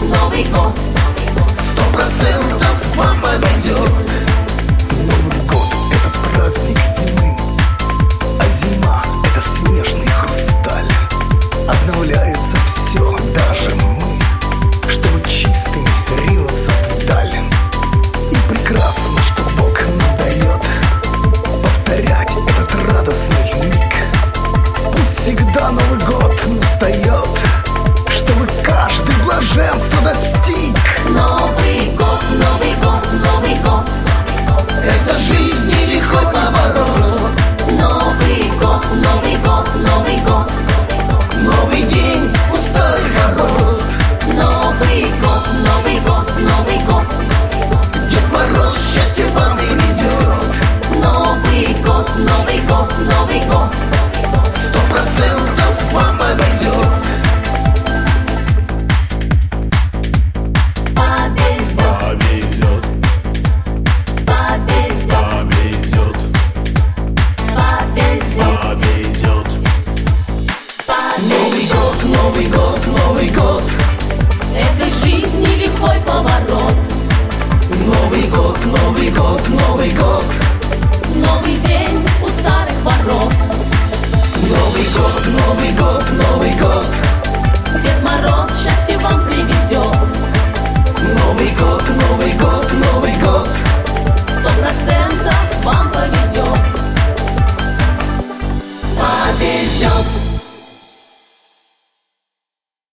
Новый год. 100% вам повезет. Новый год — это праздник зимы, а зима — это снежный хрусталь. Обновляется все, даже мы, чтобы чистыми ринуться вдаль. И прекрасно, что Бог нам дает повторять этот радостный миг. Пусть всегда Новый год настает, чтобы каждый блаженство достиг. Новый год, Новый год, Новый год. Это жизни лихой поворот. Новый год, Новый год, Новый год. Новый день у старых ворот. Новый год, Новый год, Новый год. Дед Мороз счастье вам привезет. Новый год, Новый год, Новый год. 100% вам повезет. Повезет, Повезет, повезет, повезет, повезет. Новый год, Новый год, Новый год. Этой жизни лихой поворот. Новый год, Новый год, Новый год. Новый день у старых ворот. Новый год, Новый год, Новый год.